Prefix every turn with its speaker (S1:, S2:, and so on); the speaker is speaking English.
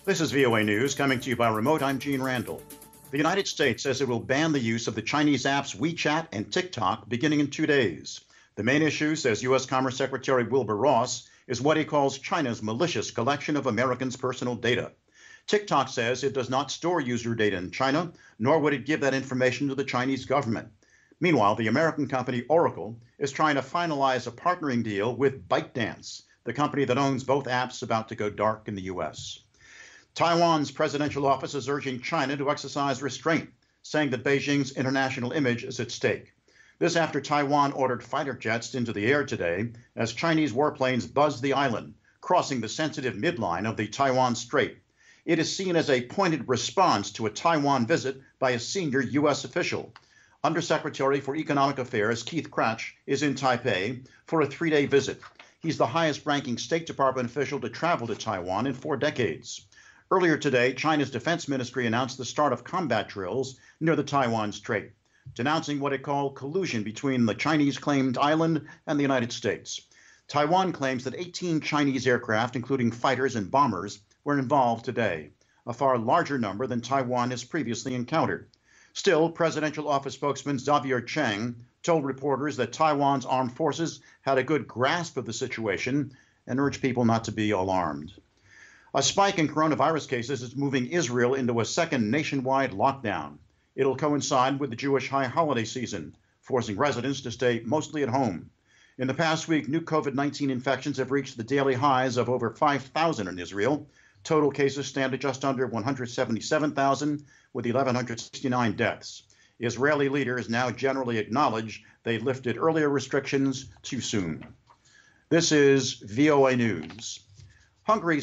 S1: This is VOA News coming to you by remote. I'm Gene Randall. The United States says it will ban the use of the Chinese apps WeChat and TikTok beginning in 2 days. The main issue, says U.S. Commerce Secretary Wilbur Ross, is what he calls China's malicious collection of Americans' personal data. TikTok says it does not store user data in China, nor would it give that information to the Chinese government. Meanwhile, the American company Oracle is trying to finalize a partnering deal with ByteDance, the company that owns both apps about to go dark in the U.S. Taiwan's presidential office is urging China to exercise restraint, saying that Beijing's international image is at stake. This after Taiwan ordered fighter jets into the air today as Chinese warplanes buzzed the island, crossing the sensitive midline of the Taiwan Strait. It is seen as a pointed response to a Taiwan visit by a senior U.S. official. Undersecretary for Economic Affairs Keith Krach is in Taipei for a 3-day visit. He's the highest-ranking State Department official to travel to Taiwan in 4 decades. Earlier today, China's defense ministry announced the start of combat drills near the Taiwan Strait, denouncing what it called collusion between the Chinese-claimed island and the United States. Taiwan claims that 18 Chinese aircraft, including fighters and bombers, were involved today, a far larger number than Taiwan has previously encountered. Still, presidential office spokesman Xavier Cheng told reporters that Taiwan's armed forces had a good grasp of the situation and urged people not to be alarmed. A spike in coronavirus cases is moving Israel into a second nationwide lockdown. It'll coincide with the Jewish high holiday season, forcing residents to stay mostly at home. In the past week, new COVID-19 infections have reached the daily highs of over 5,000 in Israel. Total cases stand at just under 177,000, with 1,169 deaths. Israeli leaders now generally acknowledge they lifted earlier restrictions too soon. This is VOA News. Hungary's